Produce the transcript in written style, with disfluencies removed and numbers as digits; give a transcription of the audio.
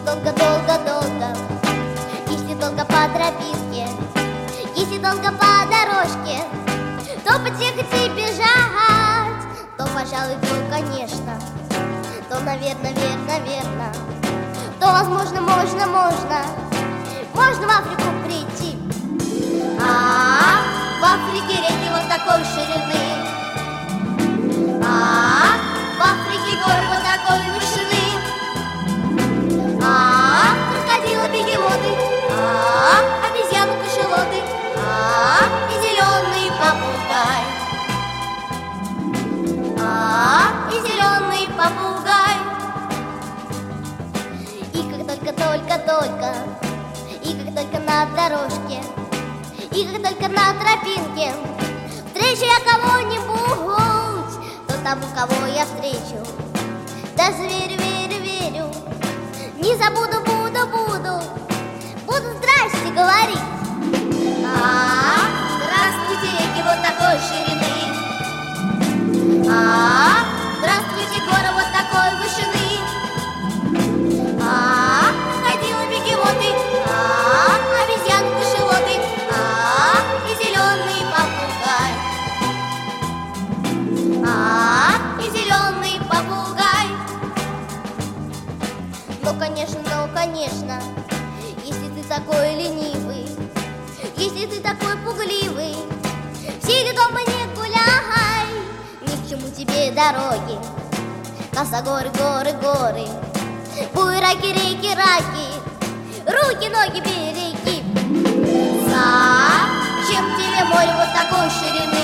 долго-долго-долго, если долго по тропинке, если долго по дорожке, то подъехать и бежать, то, пожалуй, то, конечно, то, наверное, верно, то, возможно, можно в Африку прийти. В Африке реки вот такой ширины, в Африке горы вот такой вышины, крокодилы, бегемоты, обезьяны, кашалоты, и зеленый попугай, и зеленый попугай. И как только, и как только на дорожке, и как только на тропинке встречу я кого-нибудь, то тому, кого я встречу, даже верю, не забуду, буду здрасте говорить. Здравствуйте, реки вот такой ширины, здравствуйте, горы вот такой вышины, крокодилы, бегемоты, обезьяны, кашалоты, и зеленый попугай, и зеленый попугай. Ну, конечно, если ты такой ленивый, если ты такой пугливый, сиди дома, не гуляй, ни к чему тебе дороги, косогоры, горы, буераки, реки, руки, ноги береги. Зачем тебе море вот такой ширины?